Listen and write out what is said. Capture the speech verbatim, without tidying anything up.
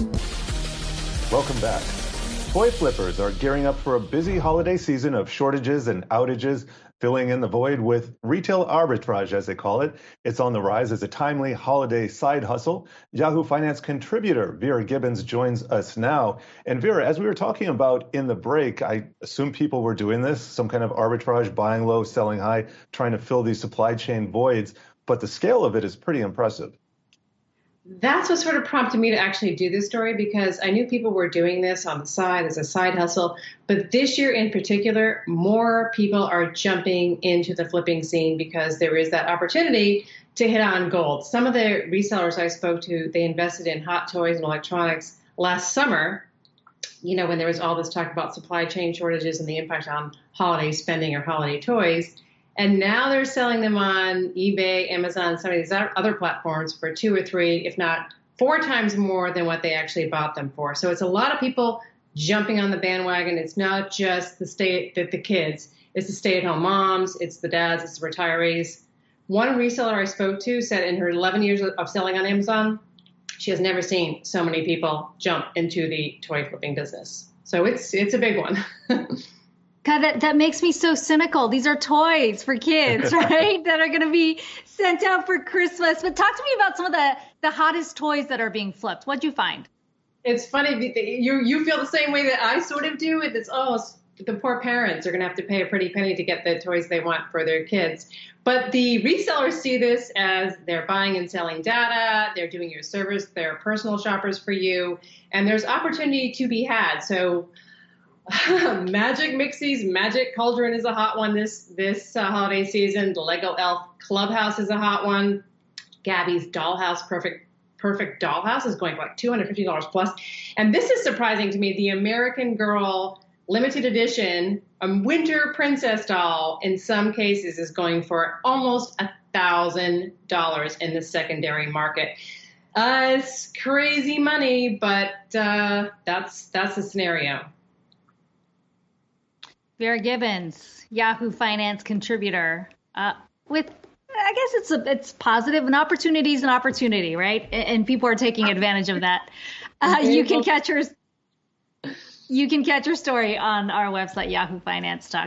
Welcome back. Toy flippers are gearing up for a busy holiday season of shortages and outages, filling in the void with retail arbitrage, as they call it. It's on the rise as a timely holiday side hustle. Yahoo Finance contributor Vera Gibbons joins us now. And Vera, as we were talking about in the break, I assume people were doing this, some kind of arbitrage, buying low, selling high, trying to fill these supply chain voids. But the scale of it is pretty impressive. That's what sort of prompted me to actually do this story, because I knew people were doing this on the side as a side hustle. But this year in particular, more people are jumping into the flipping scene because there is that opportunity to hit on gold. Some of the resellers I spoke to, they invested in hot toys and electronics last summer, you know, when there was all this talk about supply chain shortages and the impact on holiday spending or holiday toys. And now they're selling them on eBay, Amazon, some of these other platforms for two or three, if not four times more than what they actually bought them for. So it's a lot of people jumping on the bandwagon. It's not just the stay the, the kids. It's the stay-at-home moms. It's the dads. It's the retirees. One reseller I spoke to said in her eleven years of selling on Amazon, she has never seen so many people jump into the toy flipping business. So it's it's a big one. God, that, that makes me so cynical. These are toys for kids, right? That are going to be sent out for Christmas. But talk to me about some of the, the hottest toys that are being flipped. What'd you find? It's funny. You you feel the same way that I sort of do. It's, oh, the poor parents are going to have to pay a pretty penny to get the toys they want for their kids. But the resellers see this as they're buying and selling data. They're doing your service. They're personal shoppers for you. And there's opportunity to be had. So Magic Mixies, Magic Cauldron is a hot one this this uh, holiday season. The Lego Elf Clubhouse is a hot one. Gabby's Dollhouse, Perfect Perfect Dollhouse, is going for like two hundred fifty dollars plus. And this is surprising to me. The American Girl limited edition, a winter princess doll, in some cases is going for almost a thousand dollars in the secondary market. Uh, it's crazy money, but uh, that's that's the scenario. Vera Gibbons, Yahoo Finance contributor, uh, with, I guess it's a, it's positive. An opportunity is an opportunity, right? And, and people are taking advantage of that. Uh, you can catch her, you can catch her story on our website, yahoo finance dot